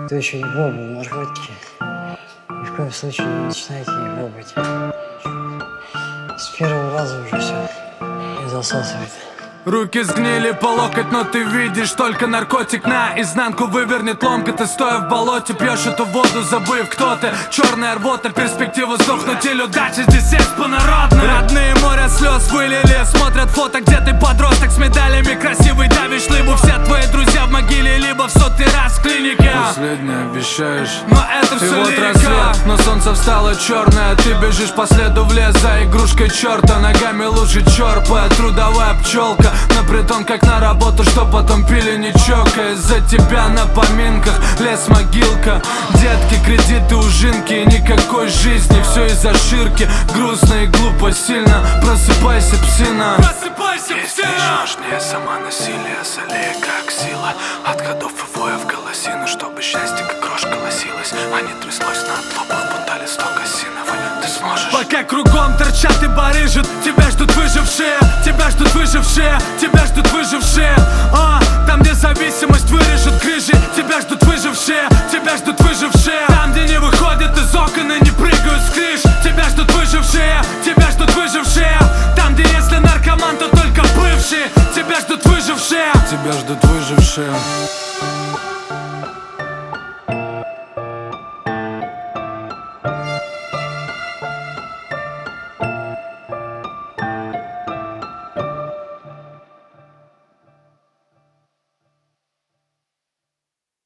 Кто еще не пробовал наркотики, ни в коем случае не начинайте не пробовать. С первого раза уже все не засасывает. Руки сгнили по локоть, но ты видишь только наркотик. Наизнанку вывернет ломка, ты стоя в болоте пьешь эту воду, забыв кто ты. Черная рвота, перспектива сдохнуть или удача, здесь экспо народная. Родные море слез вылили, смотрят фото, где ты подросток с медалями. Красивый давишь либо все твои друзья в могиле, либо в сотый раз в клинике. Последнее обещаешь, но это все вот рассвет, но солнце встало черное. Ты бежишь по следу в лес за игрушкой черта. Ногами лужи черпая, трудовая пчелка. На притон как на работу, что потом пили не чокаясь. За тебя на поминках лес могилка. Детки, кредиты, ужинки и никакой жизни. Все из-за ширки, грустно и глупо сильно. Просыпайся, псина. Просыпайся, псина. Есть важнее сама насилие, солей как сила. От годов и воев голосину, чтобы счастье как крошка лосилась, а не тряслось на отлобах, будто листок осиновый. Ты сможешь. Пока кругом торчат и барыжат, тебя ждут выжившие. Тебя ждут выжившие, тебя ждут выжившие. Там, где зависимость вырежет крыжи, тебя ждут выжившие, тебя ждут выжившие. Там, где не выходят из окон и не прыгают с крыш, тебя ждут выжившие, тебя ждут выжившие. Там, где если наркоман, то только бывший, тебя ждут выжившие, тебя ждут выжившие.